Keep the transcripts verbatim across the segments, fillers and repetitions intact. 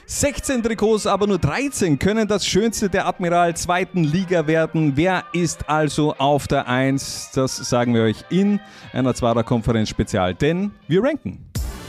sechzehn Trikots, aber nur dreizehn können das schönste der Admiral zweiten Liga werden. Wer ist also auf der eins? Das sagen wir euch in einer Zwarer-Konferenz-Spezial, denn wir ranken.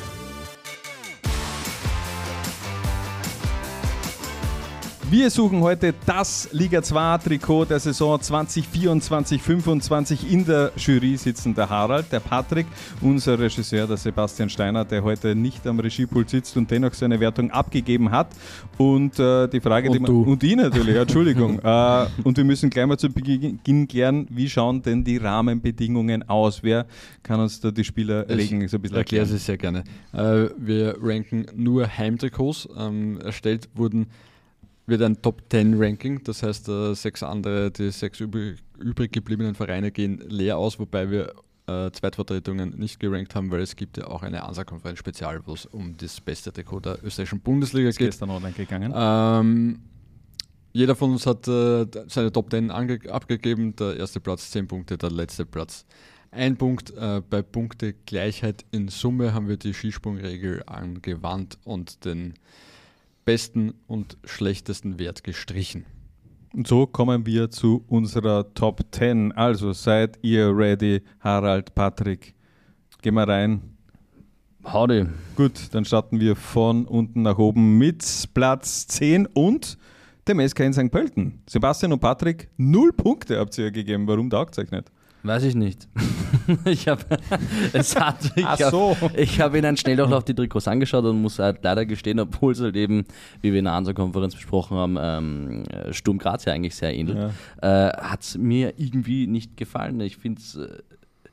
Wir suchen heute das Liga zwei Trikot der Saison zwanzig vierundzwanzig fünfundzwanzig. In der Jury sitzen der Harald, der Patrick, unser Regisseur, der Sebastian Steiner, der heute nicht am Regiepult sitzt und dennoch seine Wertung abgegeben hat. Und äh, die Frage, und die man, du. und ich natürlich, Entschuldigung. äh, und wir müssen gleich mal zu Beginn klären, wie schauen denn die Rahmenbedingungen aus? Wer kann uns da die Spielerregeln so ein bisschen erklären? erklären? Ich erkläre sie sehr gerne. Äh, wir ranken nur Heimtrikots. Ähm, erstellt wurden wird ein Top zehn Ranking, das heißt äh, sechs andere, die sechs übrig, übrig gebliebenen Vereine gehen leer aus, wobei wir äh, Zweitvertretungen nicht gerankt haben, weil es gibt ja auch eine Ansa-Konferenz-Spezial, wo es um das beste Trikot der österreichischen Bundesliga Ist geht. gestern online gegangen. Ähm, jeder von uns hat äh, seine Top zehn ange- abgegeben, der erste Platz zehn Punkte, der letzte Platz ein Punkt. Äh, bei Punktegleichheit in Summe haben wir die Skisprungregel angewandt und den besten und schlechtesten Wert gestrichen. Und so kommen wir zu unserer Top zehn. Also seid ihr ready, Harald, Patrick? Gehen wir rein. Howdy. Gut, dann starten wir von unten nach oben mit Platz zehn und dem S K in Sankt Pölten. Sebastian und Patrick, null Punkte habt ihr gegeben. Warum taugt es euch nicht? Weiß ich nicht. ich habe es hat, ich Ach so. hab, ich habe in einem Schnelldurchlauf die Trikots angeschaut und muss halt leider gestehen, obwohl es halt eben, wie wir in der Hansa-Konferenz besprochen haben, ähm, Sturm Graz ja eigentlich sehr ähnelt, ja. äh, hat es mir irgendwie nicht gefallen. Ich finde es, äh,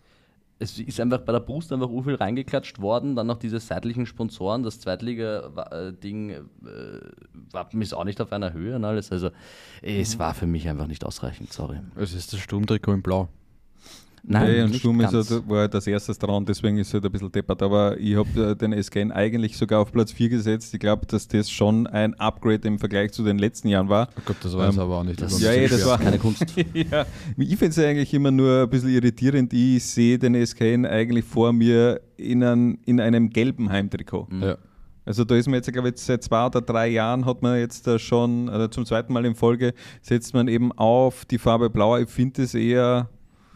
es ist einfach bei der Brust einfach so viel reingeklatscht worden, dann noch diese seitlichen Sponsoren, das Zweitliga-Ding äh, Wappen ist auch nicht auf einer Höhe und alles, also es war für mich einfach nicht ausreichend, sorry. Es ist das Sturmtrikot in Blau. Nein, ja, und nicht Sturm ist ganz. halt, war halt als erstes dran, deswegen ist es halt ein bisschen deppert. Aber ich habe äh, den S K N eigentlich sogar auf Platz vier gesetzt. Ich glaube, dass das schon ein Upgrade im Vergleich zu den letzten Jahren war. Oh Gott, das weiß ähm, aber auch nicht. Das, ja, ja, das war keine Kunst. ja, ich finde es eigentlich immer nur ein bisschen irritierend. Ich sehe den S K N eigentlich vor mir in, ein, in einem gelben Heimtrikot. Mhm. Ja. Also da ist man jetzt, glaube ich, seit zwei oder drei Jahren hat man jetzt da schon, also zum zweiten Mal in Folge, setzt man eben auf die Farbe Blau. Ich finde es eher...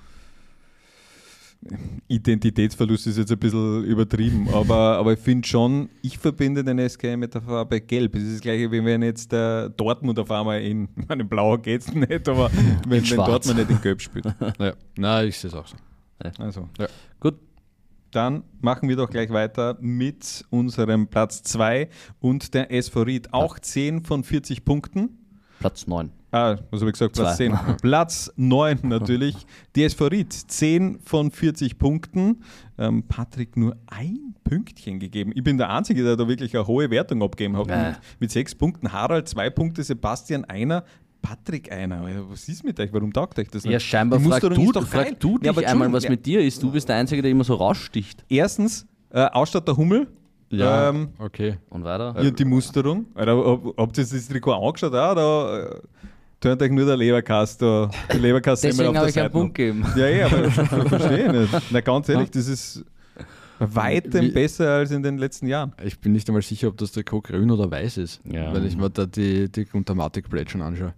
Identitätsverlust ist jetzt ein bisschen übertrieben, aber, aber ich finde schon, ich verbinde den S K mit der Farbe Gelb. Es ist das gleiche, wie wenn jetzt der Dortmund auf einmal in, ich meine, in Blau geht es nicht, aber wenn, wenn Dortmund nicht in Gelb spielt. Ja. Nein, ich sehe es auch so. Ja. Also, Ja. Gut. dann machen wir doch gleich weiter mit unserem Platz zwei und der S V Ried. Auch zehn von vierzig Punkten. Platz neun. Ah, was habe ich gesagt? Platz Zwei. zehn. Platz neun natürlich. Die S V Ried, zehn von vierzig Punkten. Ähm, Patrick nur ein Pünktchen gegeben. Ich bin der Einzige, der da wirklich eine hohe Wertung abgegeben hat. Äh. Mit, mit sechs Punkten. Harald zwei Punkte, Sebastian einer, Patrick einer. Was ist mit euch? Warum taugt euch das nicht? Ja, scheinbar Die frag Musterung du, ist doch geil. frag du dich Ja, aber einmal, was Entschuldigung, mit dir ist. Du bist der Einzige, der immer so raussticht. Erstens, äh, Ausstatter Hummel. Ja, Ähm, okay. Und weiter? ja, die Musterung. Oder, ob, habt ihr das Trikot angeschaut? Auch, oder äh, tönt euch nur der Leberkast da. Der Leberkast Deswegen habe ich einen Seite Punkt gegeben. Ja, ja, aber ich verstehe nicht. Na, ganz ehrlich, das ist bei weitem Wie- besser als in den letzten Jahren. Ich bin nicht einmal sicher, ob das Trikot grün oder weiß ist, Ja. weil ich mir da die, die Guntermatic-Blade schon anschaue.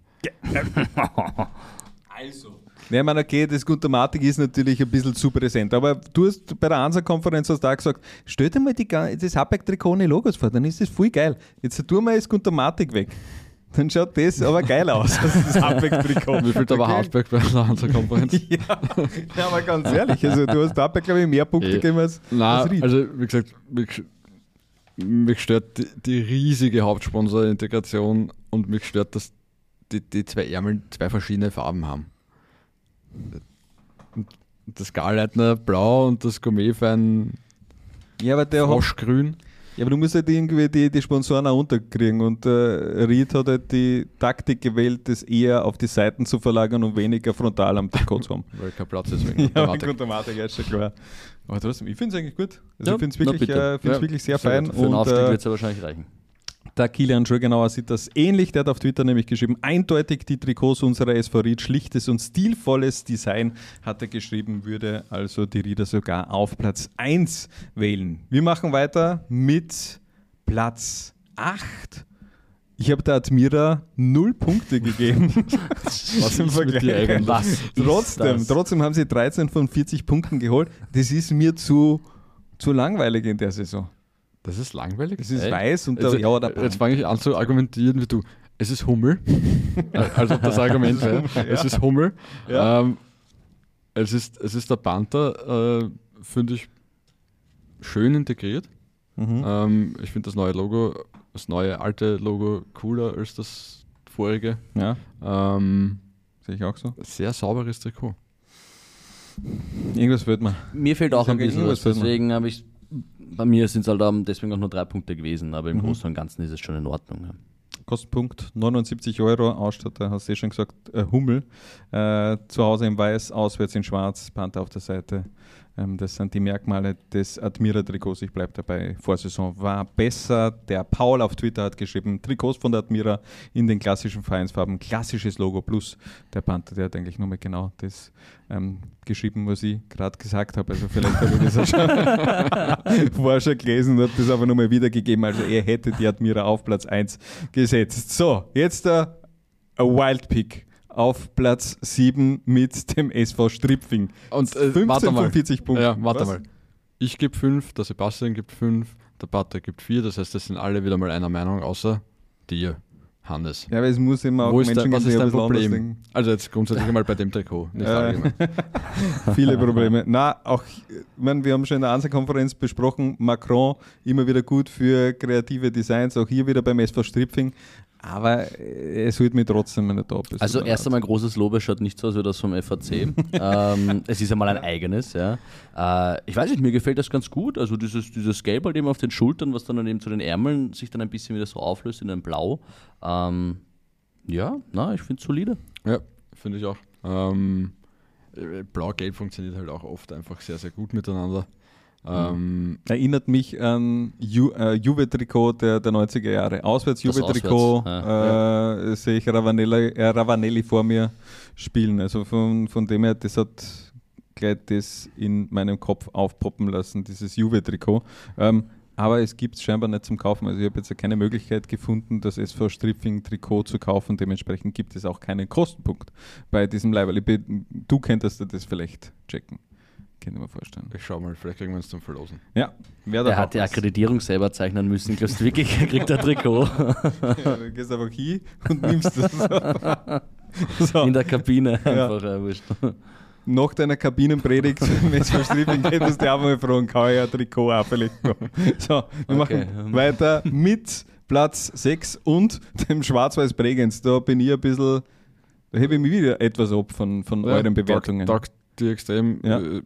Also. Ja, ich meine, okay, das Guntermatic ist natürlich ein bisschen zu präsent, aber du hast bei der Ansa-Konferenz hast du auch gesagt, stell dir mal die, ga- das Habeck-Trikot ohne Logos vor, dann ist das voll geil. Jetzt tun wir das Guntermatic weg. Dann schaut das aber geil aus, das Habeck-Trikot. Wie viel da war Okay? Hartberg bei der Hansa-Konferenz? Ja, ja, aber ganz ehrlich, also du hast Habeck, glaube ich, mehr Punkte Eh. gegeben als, als Nein, Ried. also wie gesagt, mich, mich stört die, die riesige Hauptsponsor-Integration und mich stört, dass die, die zwei Ärmel zwei verschiedene Farben haben. Und das Garleitner blau und das Gourmetfein ja, aber der hat, froschgrün. ja, aber du musst halt irgendwie die, die Sponsoren auch unterkriegen und äh, Ried hat halt die Taktik gewählt, das eher auf die Seiten zu verlagern und weniger frontal am Trikot zu haben. Weil kein Platz ist wegen Ja, Thematik. Guntermatic, ja, ist schon klar. Aber trotzdem, ich finde es eigentlich gut. Also Ja, ich finde es na wirklich, bitte. äh, find's Ja, wirklich sehr, sehr fein. gut. Für den Und Aufstieg äh, wird es ja wahrscheinlich reichen. der Kilian Schurgenauer sieht das ähnlich. Der hat auf Twitter nämlich geschrieben, eindeutig die Trikots unserer S V Ried, schlichtes und stilvolles Design, hat er geschrieben, würde also die Rieder sogar auf Platz eins wählen. Wir machen weiter mit Platz acht Ich habe der Admira null Punkte gegeben. Was im Vergleich? Was Trotzdem, ist das? trotzdem haben sie dreizehn von vierzig Punkten geholt. Das ist mir zu, zu langweilig in der Saison. Das ist langweilig. Es ist Ey. weiß und Also, der, ja, der jetzt fange ich an zu argumentieren wie du. Es ist Hummel. Also das Argument wäre, es ist Hummel. Ja. Ähm, es, ist, es ist der Panther, äh, finde ich, schön integriert. Mhm. Ähm, ich finde das neue Logo, das neue alte Logo cooler als das vorige. Ja, Ähm, sehe ich auch so. sehr sauberes Trikot. Irgendwas fehlt mir. Mir fehlt auch Ich sag ein bisschen irgendwas was, fehlt mir. deswegen habe ich, bei mir sind es halt um, deswegen auch nur drei Punkte gewesen, aber im Mhm. Großen und Ganzen ist es schon in Ordnung. Ja. Kostenpunkt neunundsiebzig Euro, Ausstatter, hast du eh schon gesagt, äh, Hummel. Äh, zu Hause in weiß, auswärts in schwarz, Panther auf der Seite. Ähm, das sind die Merkmale des Admira-Trikots. Ich bleibe dabei, Vorsaison war besser. Der Paul auf Twitter hat geschrieben, Trikots von der Admira in den klassischen Vereinsfarben, klassisches Logo plus der Panther, der hat eigentlich nur mal genau das ähm, geschrieben, was ich gerade gesagt habe. Also vielleicht habe ich das auch schon vorher schon gelesen und habe das aber nochmal wiedergegeben. Also er hätte die Admira auf Platz eins gesetzt. So, jetzt der Wild Pick auf Platz sieben mit dem S V Stripfing. Und äh, fünfzehn warte mal. von vierzig Punkten. Ja, warte Was? mal. Ich gebe fünf, der Sebastian gibt fünf, der Patrick gibt vier. Das heißt, das sind alle wieder mal einer Meinung, außer dir, Hannes. Ja, aber es muss immer auch Wo ist Menschen da, was geben, die ist ein dein bisschen anders Problem? denken. Also jetzt grundsätzlich einmal bei dem Trikot, nicht Äh. allgemein. Viele Probleme. Na, auch, ich meine, wir haben schon in der Ansa-Konferenz besprochen, Macron immer wieder gut für kreative Designs, auch hier wieder beim S V Stripfing. Aber äh, es holt mich trotzdem nicht ab. Es Also tut mir erst leid. einmal großes Lob, es schaut nicht so aus wie das vom F A C. ähm, es ist einmal ein eigenes, ja. Äh, ich weiß nicht, mir gefällt das ganz gut. Also dieses, dieses Gelb halt eben auf den Schultern, was dann eben zu den Ärmeln sich dann ein bisschen wieder so auflöst in ein Blau. Ähm, ja, na, ich finde es solide. Ja, finde ich auch. Ähm, äh, Blau-Gelb funktioniert halt auch oft einfach sehr, sehr gut miteinander. Ähm, Erinnert mich an Ju, äh, Juve-Trikot der, der neunziger Jahre. Auswärts-Juve-Trikot Auswärts, äh, sehe ich Ravanelli, äh, Ravanelli vor mir spielen. Also von, von dem her, das hat gleich das in meinem Kopf aufpoppen lassen, dieses Juve-Trikot. Ähm, aber es gibt es scheinbar nicht zum Kaufen. Also ich habe jetzt keine Möglichkeit gefunden, das S V Stripfing-Trikot zu kaufen. Dementsprechend gibt es auch keinen Kostenpunkt bei diesem Leiberl. Du könntest dir das vielleicht checken. Kann ich mir vorstellen. ich schau mal, vielleicht kriegen wir uns zum Verlosen. Ja, wer Er hat die Akkreditierung selber zeichnen müssen. Glaubst du wirklich, er kriegt ein Trikot Ja, du gehst einfach hin und nimmst das. So, in der Kabine? Ja. Einfach, ja, wurscht. nach deiner Kabinenpredigt, wenn es verstrieben geht, musst du auch mal fragen, kann ich ein Trikot auch vielleicht haben? So, wir Okay. machen weiter mit Platz sechs und dem Schwarz-Weiß Bregenz. Da bin ich ein bisschen, da hebe ich mich wieder etwas ab von, von euren Bewertungen. Taugt die extrem. Ja. Ja.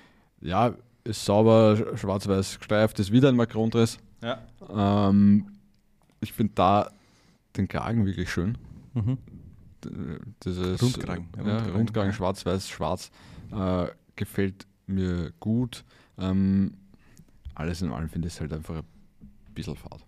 ja, ist sauber, schwarz-weiß gestreift, ist wieder ein Macron-Dress. Ja. Ähm, ich finde da den Kragen wirklich schön. Mhm. D- Dieses, Rundkragen. Ja, Rundkragen. Rundkragen, schwarz-weiß, schwarz. Äh, gefällt mir gut. Ähm, alles in allem finde ich es halt einfach ein bisschen fad.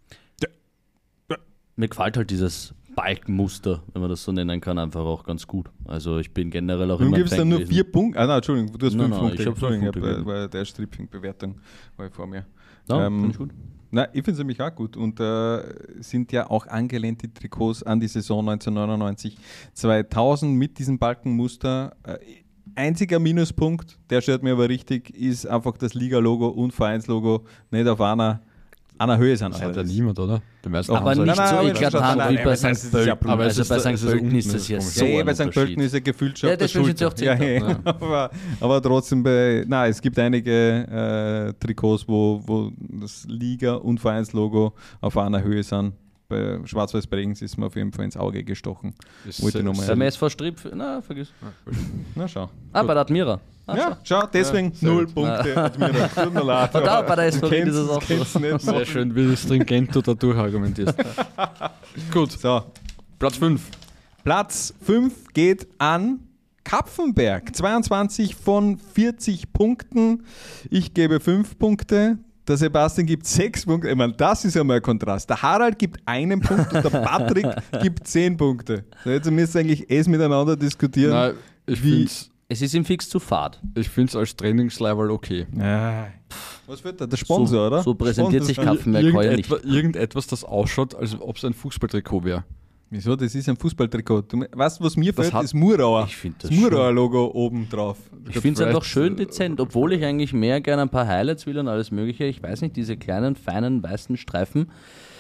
Mir gefällt halt dieses Balkenmuster, wenn man das so nennen kann, einfach auch ganz gut. Also ich bin generell auch Du immer ein gibst Fan dann nur gewesen. vier Punkte. Ah, nein, Entschuldigung, du hast Nein, fünf nein, Punkte. ich hab fünf Entschuldigung, Punkte ich hab, gegeben. weil der Stripping-Bewertung war ich vor mir. Ja, Ähm, finde ich gut. Nein, ich finde es nämlich auch gut und äh, sind ja auch angelehnt die Trikots an die Saison neunzehnhundertneunundneunzig zweitausend mit diesem Balkenmuster. Äh, einziger Minuspunkt, der stört mir aber richtig, ist einfach das Liga-Logo und Vereinslogo nicht auf einer, einer Höhe sind. Das hat ja Das- niemand, oder? Die meisten Doch, haben Aber so- nicht Nein, nein, so aber eklatant nein, wie nein, bei das ist Sankt ja Pölten. blöd. Aber es Also ist bei da- Sankt es ist Pölten unten, ist das das ja ist so ja, ein bei Sankt Pölten Unterschied. ist er gefühlt schon Ja, auf der deswegen sind sie Schulter. auch Ja, Zehnter. ja. aber, aber trotzdem bei, na, es gibt einige äh, Trikots, wo, wo das Liga- und Vereinslogo auf einer Höhe sind. Bei Schwarz-Weiß Bregenz ist mir auf jeden Fall ins Auge gestochen. ist Wollte ich sehr- noch mal- Beim S V Strip, na, vergiss. Na schau. Ah, bei der Admira. Ah, Ja, schau, deswegen sehr null gut. Punkte. Admira. Tut mir leid. Und da bei der Du S V kennst ist es es- auch kennst so. es nicht Sehr machen. schön, wie stringent du da durchargumentierst. Gut, So, Platz fünf. Platz fünf geht an Kapfenberg. zweiundzwanzig von vierzig Punkten. Ich gebe fünf Punkte. Der Sebastian gibt sechs Punkte. Ich meine, das ist ja mal ein Kontrast. Der Harald gibt einen Punkt und der Patrick gibt zehn Punkte. So, jetzt müsst ihr eigentlich es miteinander diskutieren. Nein, ich Wie- finde es Es ist ihm fix zu fad. ich find's als Trainingslevel okay. Ah, Was wird da? Der Sponsor, so, oder? So präsentiert Sponsor. sich Kapfenberg heuer nicht. Irgendetwas, irgendetwas, das ausschaut, als ob es ein Fußballtrikot wäre. Wieso? Das ist ein Fußballtrikot. Du weißt, was mir Das fällt? hat- Das Murauer. Ich finde Das, das Murauer-Logo oben drauf. Ich finde es einfach schön dezent, obwohl ich eigentlich mehr gerne ein paar Highlights will und alles mögliche. Ich weiß nicht, diese kleinen, feinen, weißen Streifen.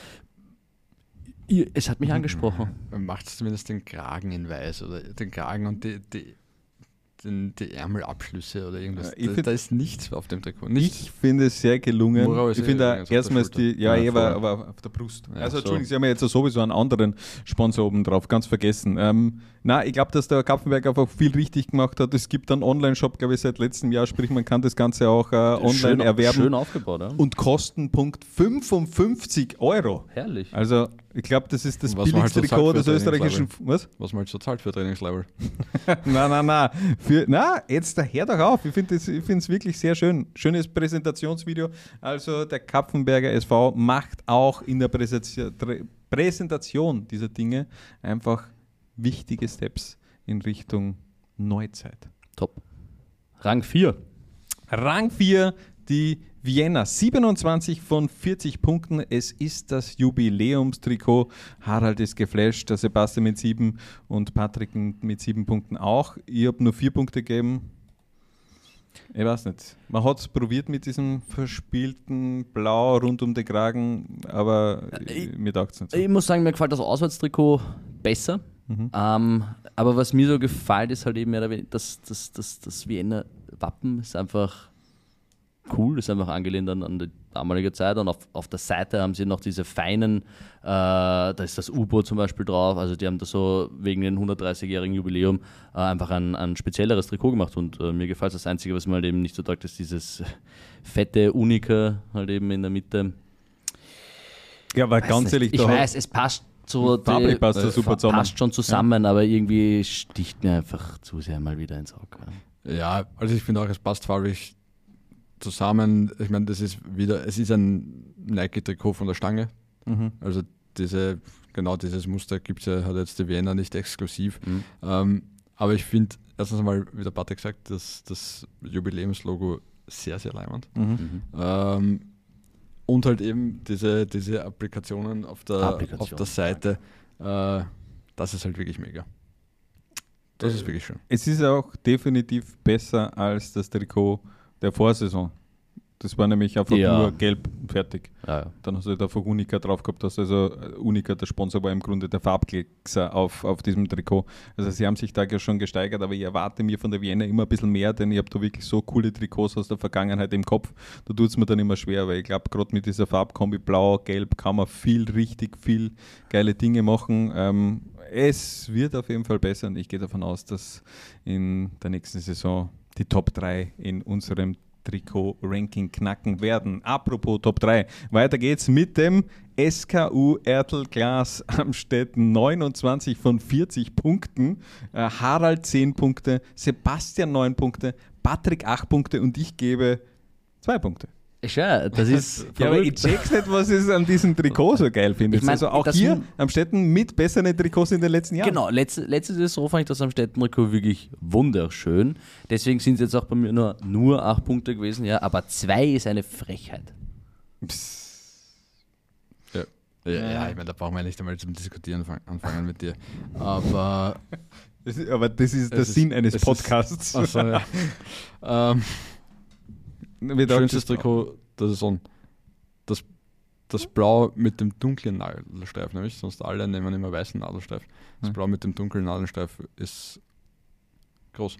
Ihr- Es hat mich angesprochen. Man macht zumindest den Kragen in weiß oder den Kragen und die, die, den, die Ärmelabschlüsse oder irgendwas. Ja, ich da, find- da ist nichts auf dem Trikot. Nichts. Ich finde es sehr gelungen. Murau ist Ich eh finde übrigens auf der erstmals Schulter. die, ja, Ja, eh, aber, voll. aber auf der Brust. Ja, also, so. Entschuldigung, Sie haben ja jetzt sowieso einen anderen Sponsor oben drauf, ganz vergessen. Ähm, na, ich glaube, dass der Kapfenberg einfach viel richtig gemacht hat. Es gibt einen Online-Shop, glaube ich, seit letztem Jahr, sprich, man kann das Ganze auch äh, online schön, erwerben. Schön aufgebaut, ja? Und Kostenpunkt fünfundfünfzig Euro. Herrlich. Also, ich glaube, das ist das Was man halt billigste so Trikot sagt des für österreichischen. Was? Was man halt so zahlt für Trainingslevel. Nein, nein, nein. Für, na, jetzt da, hör doch auf. Ich finde es wirklich sehr schön. Schönes Präsentationsvideo. Also der Kapfenberger S V macht auch in der Präsentation, Präsentation dieser Dinge einfach wichtige Steps in Richtung Neuzeit. Top. Rang vier. Rang vier, die Vienna, siebenundzwanzig von vierzig Punkten. Es ist das Jubiläumstrikot. Harald ist geflasht, der Sebastian mit sieben und Patrick mit sieben Punkten auch. Ich habe nur vier Punkte gegeben. Ich weiß nicht. Man hat es probiert mit diesem verspielten Blau rund um den Kragen, aber Ich- mir taugt es nicht so. Ich muss sagen, mir gefällt das Auswärtstrikot besser. Mhm. Ähm, aber was mir so gefällt, ist halt eben mehr oder weniger, das, das, das, das Wiener Wappen ist einfach cool, ist einfach angelehnt an, an die damalige Zeit. Und auf, auf der Seite haben sie noch diese feinen, äh, da ist das U-Boot zum Beispiel drauf. Also die haben da so wegen dem hundertdreißigjährigen Jubiläum äh, einfach ein, ein spezielleres Trikot gemacht. Und äh, mir gefällt das Einzige, was mir halt eben nicht so taugt, ist dieses fette Unica halt eben in der Mitte. Ja, aber Weiß ganz nicht. ehrlich, ich da weiß, es passt so. Farblich die- passt das äh, super fa- zusammen. Passt schon zusammen, aber irgendwie sticht mir einfach zu sehr mal wieder ins Auge. Ja, also ich finde auch, es passt farblich zusammen. Ich meine, das ist wieder, es ist ein Nike-Trikot von der Stange. Mhm. Also diese, genau dieses Muster gibt es ja, hat jetzt die Vienna nicht exklusiv. Mhm. Ähm, aber ich finde, erstens einmal, wie der Patrick sagt, dass das Jubiläumslogo sehr, sehr leimend. Mhm. Mhm. Ähm, und halt eben diese, diese Applikationen auf der, Applikationen, auf der Seite, äh, das ist halt wirklich mega. Das ist wirklich schön. Es ist auch definitiv besser als das Trikot der Vorsaison. Das war nämlich einfach Ja. nur gelb und fertig. Ja, ja. Dann hast du da von Unica drauf gehabt, dass also äh, Unica, der Sponsor, war im Grunde der Farbkleckser auf, auf diesem Trikot. Also sie haben sich da ja schon gesteigert, aber ich erwarte mir von der Vienna immer ein bisschen mehr, denn ich habe da wirklich so coole Trikots aus der Vergangenheit im Kopf. Da tut es mir dann immer schwer, weil ich glaube, gerade mit dieser Farbkombi Blau, Gelb kann man viel, richtig viel geile Dinge machen. Ähm, es wird auf jeden Fall besser und ich gehe davon aus, dass in der nächsten Saison die Top drei in unserem Trikot-Ranking knacken werden. Apropos Top drei, weiter geht's mit dem S K U Ertl Glas Amstetten, neunundzwanzig von vierzig Punkten, äh, Harald zehn Punkte, Sebastian neun Punkte, Patrick acht Punkte und ich gebe zwei Punkte. Ja, das ist Ja, aber ich verrückt. check's nicht, was ich an diesem Trikot so geil finde. Ich mein, also auch das hier sind- am Städten mit besseren Trikots in den letzten Jahren. Genau, letzte, letzte Saison fand ich das am Städtentrikot wirklich wunderschön. Deswegen sind es jetzt auch bei mir nur, nur acht Punkte gewesen, ja, aber zwei ist eine Frechheit. Ja, ja, ja ich meine, da brauchen wir ja nicht einmal zum Diskutieren fang, anfangen mit dir. Aber Das ist, aber das ist der Es ist- Sinn eines es ist- Podcasts. also, ja. ähm, Wir dachten, schönstes Trikot der Saison. Das, das Blau mit dem dunklen Nadelstreif, nämlich, sonst alle nehmen immer weißen Nadelstreif. Das Hm. Blau mit dem dunklen Nadelstreif ist groß.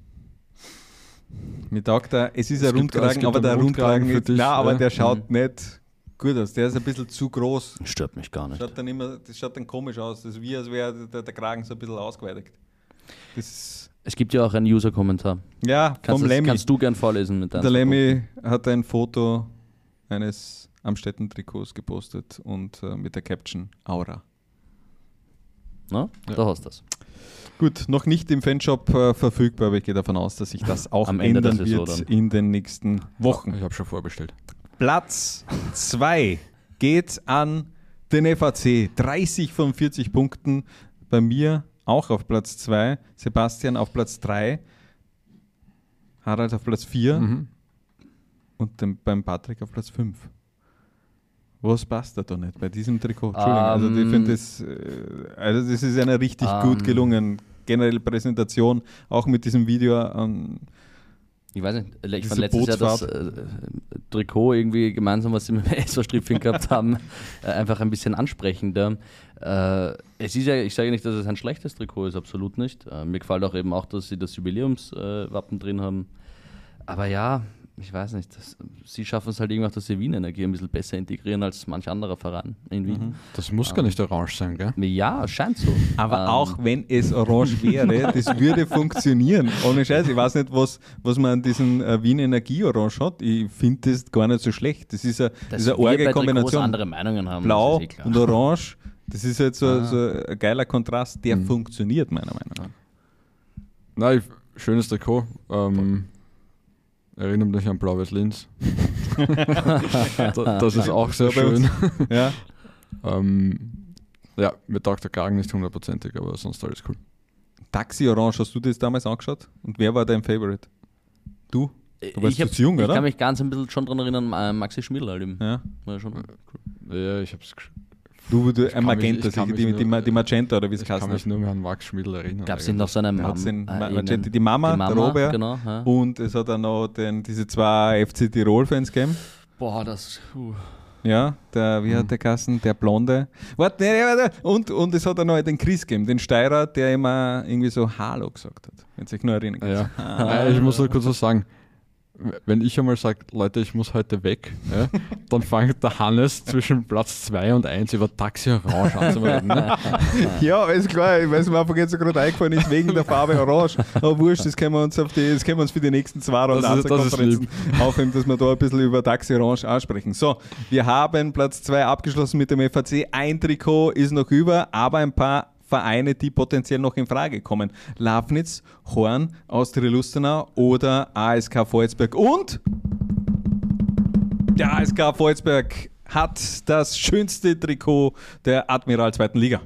Mir taugt der, es ist Es ein gibt- es Rundkragen, gibt aber einen der Rundkragen Rundkragen für ist, dich, nein, aber ja. der schaut Mhm. nicht gut aus. Der ist ein bisschen zu groß. Stört mich gar nicht. Schaut dann immer, das schaut dann komisch aus. Das ist wie, als wäre der, der Kragen so ein bisschen ausgeweitet. Das ist, Es gibt ja auch einen User-Kommentar. ja, Kannst, vom das- Lemmy. kannst du gern vorlesen mit deinem Der Lemmy hat ein Foto eines Amstetten-Trikots gepostet und äh, mit der Caption Aura. Na? Ja. Da hast du das. Gut, noch nicht im Fanshop äh, verfügbar, aber ich gehe davon aus, dass sich das auch Am Ende der ändern Saison wird dann. in den nächsten Wochen. Ich habe schon vorbestellt. Platz zwei geht an den F A C. dreißig von vierzig Punkten. Bei mir auch auf Platz zwei. Sebastian auf Platz drei. Harald auf Platz vier. Mhm. und dem, beim Patrick auf Platz fünf. Was passt da, da nicht bei diesem Trikot? Entschuldigung, um, also ich finde das, also das ist eine richtig um, gut gelungen. Generell Präsentation, auch mit diesem Video. Um, ich weiß nicht, ich fand letztes Jahr das äh, Trikot irgendwie gemeinsam, was sie mit dem S V-Stripping gehabt haben, äh, einfach ein bisschen ansprechender. Äh, es ist ja, ich sage nicht, dass es ein schlechtes Trikot ist, absolut nicht. Äh, mir gefällt auch eben auch, dass sie das Jubiläumswappen äh, drin haben. Aber ja, ich weiß nicht, das, sie schaffen es halt irgendwann, dass sie Wien-Energie ein bisschen besser integrieren als manch anderer Verein in Wien. Mhm. Das muss ähm, gar nicht orange sein, gell? Ja, scheint so. Aber ähm, auch wenn es orange wäre, das würde funktionieren. Ohne Scheiß, ich weiß nicht, was, was man an diesem äh, Wien-Energie-Orange hat. Ich finde das gar nicht so schlecht. Das ist eine, das ist eine arge Kombination. Andere Meinungen haben, Blau eh klar. und Orange, das ist jetzt so, ah. so ein geiler Kontrast, der mhm. funktioniert, meiner Meinung nach. Nein, schönes Trikot. Ähm, Erinnert mich an Blau-Weiß Linz. Das ist auch sehr schön. Ja. ähm, ja, mir taugt der Kragen nicht hundertprozentig, aber sonst alles cool. Taxi Orange, hast du das damals angeschaut? Und wer war dein Favorite? Du? Du warst ich hab, zu jung, ich oder? Ich kann mich ganz ein bisschen schon daran erinnern, äh, Maxi Schmidl halt eben. Ja. War schon cool. Ja, ich hab's gesch- Du, du ein Magenta, die, die, die, die Magenta oder wie es heißt. Ich kann mich nur mehr an Max Schmidl erinnern. Gab es noch so eine Mama? Äh, Magenta, die Mama, die Mama der Robert. Genau, ja. Und es hat dann noch den, diese zwei F C Tirol-Fans gegeben. Boah, das... Uh. Ja, der, wie mhm. hat der Kassen? Der Blonde. Warte, nee, warte. Und, und es hat dann noch den Chris gegeben, den Steirer, der immer irgendwie so Hallo gesagt hat. Wenn sich nur erinnern kann. Ja. Ah. Ich muss nur kurz was sagen. Wenn ich einmal sage, Leute, ich muss heute weg, ja, dann fängt der Hannes zwischen Platz zwei und eins über Taxi Orange an zu reden. Ne? Ja, ist klar, weil es mir einfach jetzt so gerade eingefallen ist, wegen der Farbe Orange. Aber wurscht, das können wir uns, auf die, das können wir uns für die nächsten zwei Konferenzen aufnehmen, dass wir da ein bisschen über Taxi Orange ansprechen. So, wir haben Platz zwei abgeschlossen mit dem F A C. Ein Trikot ist noch über, aber ein paar Vereine, die potenziell noch in Frage kommen. Lafnitz, Horn, Austria Lustenau oder A S K Volzberg. Und der A S K Volzberg hat das schönste Trikot der Admiral zweiten Liga.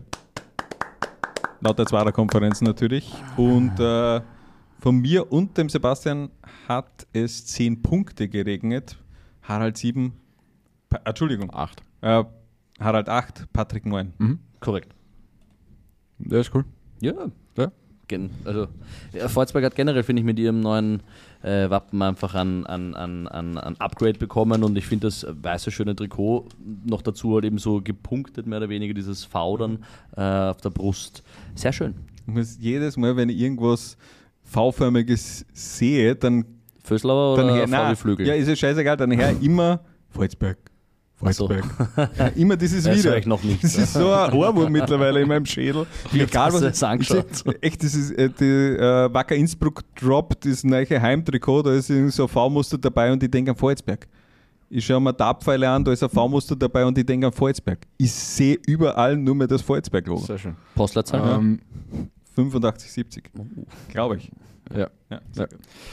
Laut der Zwarer-Konferenz natürlich. Und äh, von mir und dem Sebastian hat es zehn Punkte geregnet. Harald sieben, pa- Entschuldigung, acht. Äh, Harald acht, Patrick neun. Mhm. Korrekt. Ja, ist cool. Ja, ja. Also, ja, Volzberg hat generell, finde ich, mit ihrem neuen äh, Wappen einfach ein, ein, ein, ein, ein Upgrade bekommen und ich finde das weiße, schöne Trikot noch dazu halt eben so gepunktet, mehr oder weniger, dieses V dann äh, auf der Brust. Sehr schön. Ich muss jedes Mal, wenn ich irgendwas V-förmiges sehe, dann Föslauer oder her, nein, Flügel? Ja, ist ja scheißegal, dann her immer Volzberg. Volzberg. So. Ja, immer dieses das Video. Ich noch nicht. Das ist so ein Ohrwurm mittlerweile in meinem Schädel. Egal was. Das angeschaut. Echt, das ist äh, die äh, Wacker Innsbruck Drop, das neue Heimtrikot, da ist so ein V-Muster dabei und ich denke an Volzberg. Ich schaue mir Tabpfeile an, da ist ein V-Muster dabei und ich denke an Volzberg. Ich sehe überall nur mehr das Volzberg-Logo. Sehr schön. Postleitzahl? Ähm, fünfundachtzig siebzig. Oh. Glaube ich. Ja. ja, ja.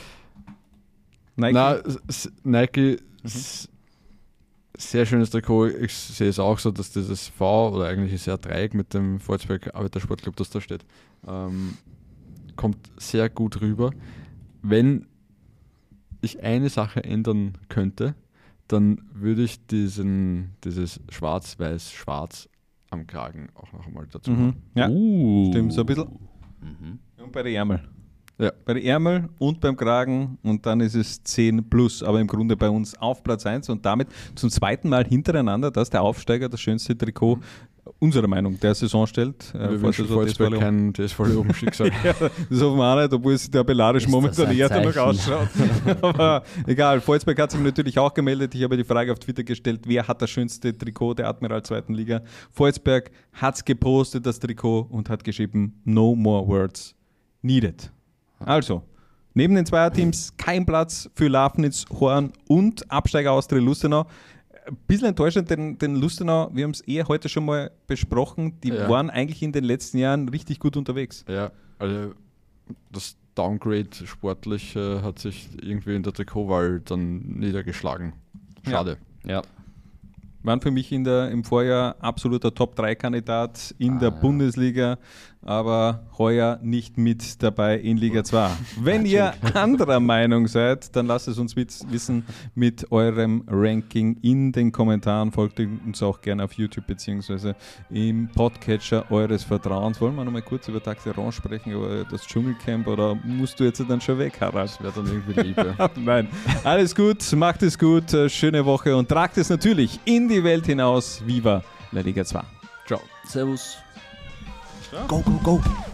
Nike. Na, s- Nike mhm. s- sehr schönes Trikot. Ich sehe es auch so, dass dieses V oder eigentlich ist ja ein Dreieck mit dem Volzberg Arbeitersportclub, das da steht, ähm, kommt sehr gut rüber. Wenn ich eine Sache ändern könnte, dann würde ich diesen, dieses Schwarz-Weiß-Schwarz am Kragen auch noch einmal dazu machen. Mhm. Ja, uh. stimmt, so ein bisschen. Mhm. Und bei den Ärmel. Ja. Bei den Ärmel und beim Kragen und dann ist es zehn plus, aber im Grunde bei uns auf Platz eins und damit zum zweiten Mal hintereinander, dass der Aufsteiger das schönste Trikot unserer Meinung der Saison stellt. Wir äh, wünschen Volzberg kein D S V Leoben Schicksal. Ja, das hoffen wir auch nicht, obwohl es tabellarisch momentan eher danach ausschaut. Aber egal, Volzberg hat sich natürlich auch gemeldet. Ich habe die Frage auf Twitter gestellt, wer hat das schönste Trikot der Admiral zweiten Liga? Volzberg hat es gepostet, das Trikot, und hat geschrieben, no more words needed. Also, neben den Zweierteams kein Platz für Lafnitz, Horn und Absteiger Austria Lustenau. Ein bisschen enttäuschend, denn, denn Lustenau, wir haben es eher heute schon mal besprochen, die ja. waren eigentlich in den letzten Jahren richtig gut unterwegs. Ja, also das Downgrade sportlich äh, hat sich irgendwie in der Trikotwahl dann niedergeschlagen. Schade. Ja. ja. Waren für mich in der, im Vorjahr absoluter Top drei Kandidat in ah, der ja. Bundesliga. aber heuer nicht mit dabei in Liga zwei. Wenn ihr anderer Meinung seid, dann lasst es uns mit, wissen mit eurem Ranking in den Kommentaren. Folgt uns auch gerne auf YouTube bzw. im Podcatcher eures Vertrauens. Wollen wir noch mal kurz über Taxi Orange sprechen, über das Dschungelcamp, oder musst du jetzt dann schon weg, Harald? Das wäre dann irgendwie Liebe. Nein, alles gut, macht es gut, schöne Woche und tragt es natürlich in die Welt hinaus. Viva la Liga zwei. Ciao. Servus. Go, go, go.